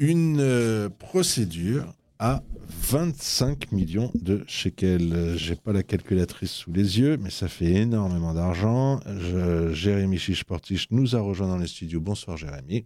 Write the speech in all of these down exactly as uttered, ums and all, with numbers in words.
une euh, procédure à vingt-cinq millions de shekels. J'ai pas la calculatrice sous les yeux, mais ça fait énormément d'argent. Je, Jérémy Chichportiche nous a rejoint dans les studios. Bonsoir Jérémy.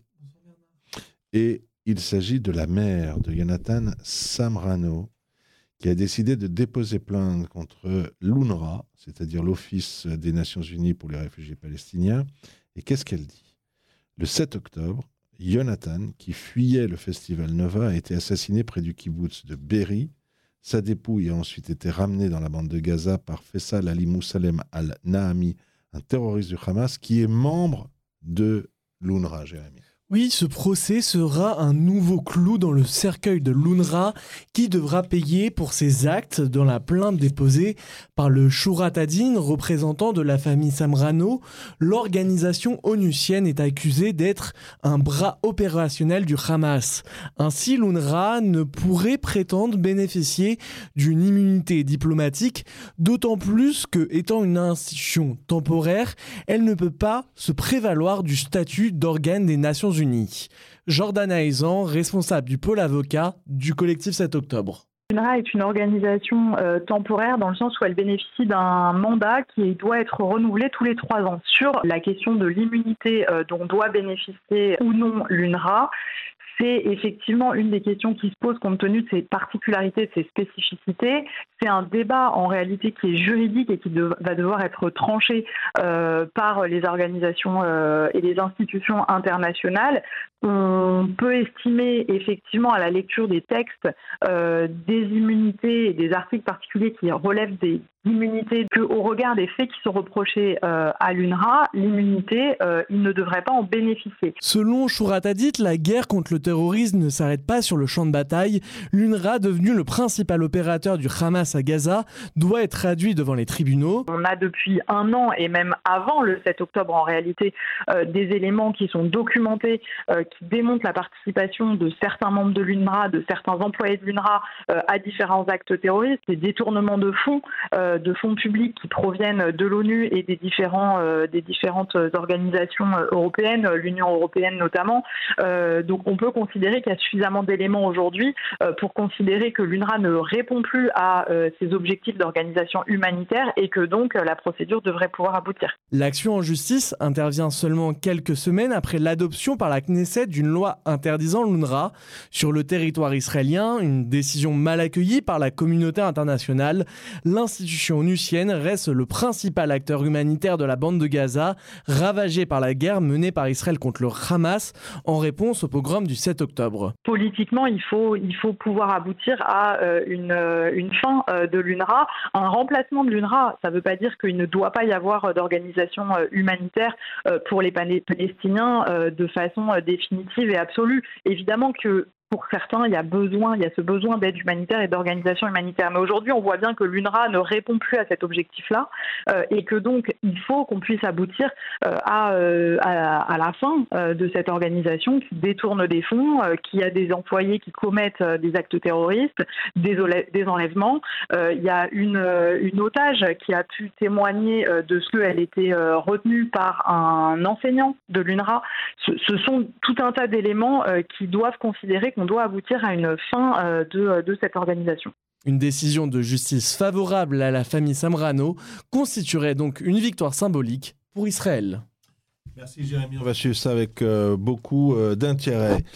Et il s'agit de la mère de Yonatan Samrano, qui a décidé de déposer plainte contre l'UNRWA, c'est-à-dire l'Office des Nations Unies pour les réfugiés palestiniens. Et qu'est-ce qu'elle dit ? Le sept octobre, Yonatan, qui fuyait le festival Nova, a été assassiné près du kibboutz de Be'eri. Sa dépouille a ensuite été ramenée dans la bande de Gaza par Faisal Ali Moussalem al-Nahami, un terroriste du Hamas qui est membre de l'UNRWA, Jérémy. Oui, ce procès sera un nouveau clou dans le cercueil de l'UNRWA qui devra payer pour ses actes dans la plainte déposée par le Shurat Adin, représentant de la famille Samrano. L'organisation onusienne est accusée d'être un bras opérationnel du Hamas. Ainsi, l'UNRWA ne pourrait prétendre bénéficier d'une immunité diplomatique, d'autant plus que, étant une institution temporaire, elle ne peut pas se prévaloir du statut d'organe des Nations Unies. Jordana Aizan, responsable du pôle avocat du collectif sept octobre. L'UNRWA est une organisation euh, temporaire dans le sens où elle bénéficie d'un mandat qui doit être renouvelé tous les trois ans. Sur la question de l'immunité euh, dont doit bénéficier ou non l'UNRWA, c'est effectivement une des questions qui se pose compte tenu de ses particularités, de ses spécificités. C'est un débat en réalité qui est juridique et qui de, va devoir être tranché euh, par les organisations euh, et les institutions internationales. On peut estimer effectivement à la lecture des textes euh, des immunités et des articles particuliers qui relèvent des immunités qu'au regard des faits qui sont reprochés euh, à l'UNRWA, l'immunité, euh, il ne devrait pas en bénéficier. Selon Shurat Adin, la guerre contre le terrorisme ne s'arrête pas sur le champ de bataille. L'UNRWA, devenu le principal opérateur du Hamas à Gaza, doit être traduit devant les tribunaux. On a depuis un an et même avant le sept octobre en réalité euh, des éléments qui sont documentés, euh, qui démontrent la participation de certains membres de l'UNRWA, de certains employés de l'UNRWA euh, à différents actes terroristes, des détournements de fonds, euh, de fonds publics qui proviennent de l'ONU et des, différents, euh, des différentes organisations européennes, l'Union européenne notamment. Euh, donc on peut considérer qu'il y a suffisamment d'éléments aujourd'hui euh, pour considérer que l'UNRWA ne répond plus à euh, ses objectifs d'organisation humanitaire et que donc euh, la procédure devrait pouvoir aboutir. L'action en justice intervient seulement quelques semaines après l'adoption par la Knesset d'une loi interdisant l'UNRWA sur le territoire israélien, une décision mal accueillie par la communauté internationale. L'institution onusienne reste le principal acteur humanitaire de la bande de Gaza, ravagée par la guerre menée par Israël contre le Hamas en réponse au pogrom du sept octobre. Politiquement, il faut, il faut pouvoir aboutir à euh, une, euh, une fin euh, de l'UNRWA, un remplacement de l'UNRWA. Ça ne veut pas dire qu'il ne doit pas y avoir d'organisation euh, humanitaire euh, pour les Palestiniens euh, de façon euh, définitive et absolue. Évidemment que pour certains, il y a besoin, il y a ce besoin d'aide humanitaire et d'organisation humanitaire. Mais aujourd'hui, on voit bien que l'UNRWA ne répond plus à cet objectif-là euh, et que donc il faut qu'on puisse aboutir euh, à, euh, à, à la fin euh, de cette organisation qui détourne des fonds, euh, qui a des employés qui commettent euh, des actes terroristes, des, des enlèvements. Euh, il y a une, une otage qui a pu témoigner euh, de ce qu'elle était euh, retenue par un enseignant de l'UNRWA. Ce, ce sont tout un tas d'éléments euh, qui doivent considérer qu'on doit aboutir à une fin euh, de, de cette organisation. Une décision de justice favorable à la famille Samrano constituerait donc une victoire symbolique pour Israël. Merci Jérémy, on va suivre ça avec euh, beaucoup euh, d'intérêt.